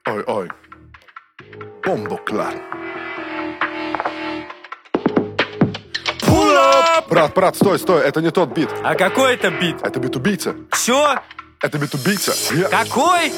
Ой-ой. Бомбоклан. Брат, стой, это не тот бит. А какой это бит? Это бит-убийца. Чё? Это бит-убийца. Какой?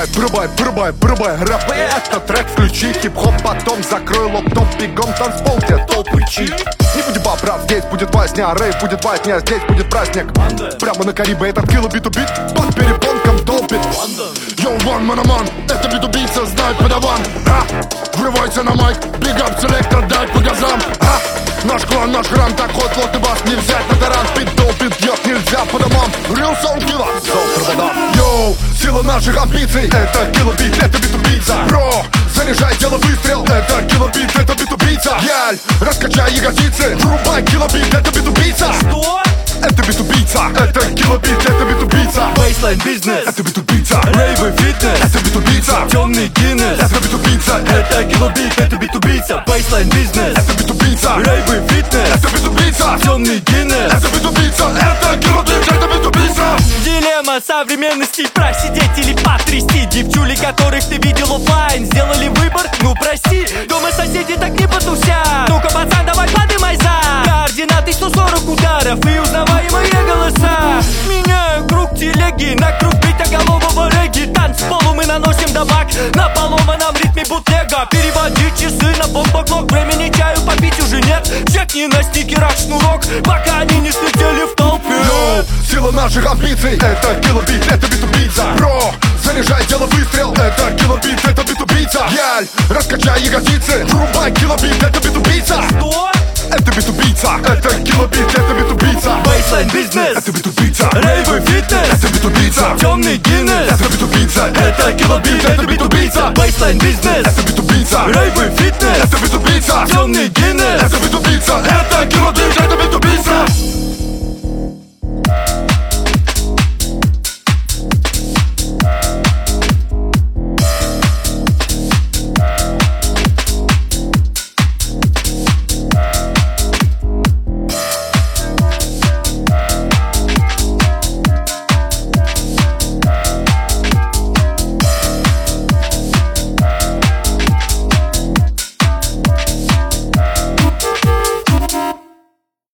Врубай, рэп, это трек, включи хип-хоп, потом закрой лоптоп, бегом танцпол, где толпы чит. Не будь брат, здесь будет басня, рейв будет басня, здесь будет праздник. Прямо на Карибе этот кило бит-убит, под перепонком долбит. Йоу, ван, манаман, это бит-убийца, знает подаван. Врывайся на майк, бигап, селектор, дай по газам. Наш клан, наш гран, так ход, вот и вас не взять на таран. Пит долбит, бьет нельзя по домам. Real soul killer, soul провода. Йоу, сила наших амбиций, это килобит, это бит-убийца. Бро, заряжай, дело выстрел, это килобит, это бит-убийца. Яль, раскачай ягодицы, врубай килобит, это бит-убийца. Что? Это бит-убийца, это килобит, это бит-убийца. Бейслайн бизнес, это бит-убийца. рейвы фитнес, это бит-убийца. темный Гиннес, это бит-убийца. это килобит, это бит-убийца. Бейслайн бизнес, это бит-убийца. рейвы фитнес, это бит-убийца. темный Гиннес, это бит-убийца. Это килобит, это бит-убийца. Дилемма современности: просидеть или потрясти. Девчули, которых ты видел оффлайн, сделали выбор, ну прости. Дома соседи так не потусят. Ну-ка, пацан, давай подымай за. Координаты 140 ударов и узнаваемые голоса. Меняю круг телеги на круг битоголового регги. Танцполу мы наносим дамаг на поломанном ритме бутлега. Переводи часы на бомбоклок, времени чаю попить уже нет. Чекни на стикерах шнурок, пока они не слетели в толпе. Йоу, сила наших амбиций, это килобит, это бит-убийца. Бро, заряжай, дело выстрел, это килобит, это бит-убийца. Яль, раскачай ягодицы, врубай килобит, это бит-убийца. Что? Это бит-убийца, это килобит, это бит-убийца. Бейслайн бизнес, это бит-убийца. рейвы фитнес, это бит-убийца. темный Гиннес, это бит-убийца. это килобит, это бит-убийца. Бейслайн бизнес, это бит-убийца. рейвы фитнес, это бит-убийца. темный Гиннес, это бит-убийца. Это килобит, это бит-убийца.